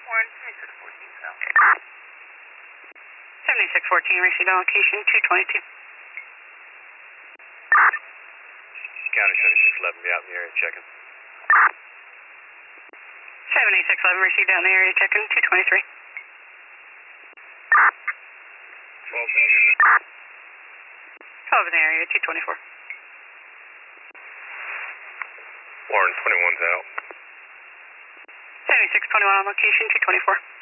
Warren, 7614 South. 7614, received on location 222. County 7611, be out in the area checking. 7611, received out in the area checking 223. 12 in the area. 12 in the area 224. Warren 21's out. 7621 on location 224.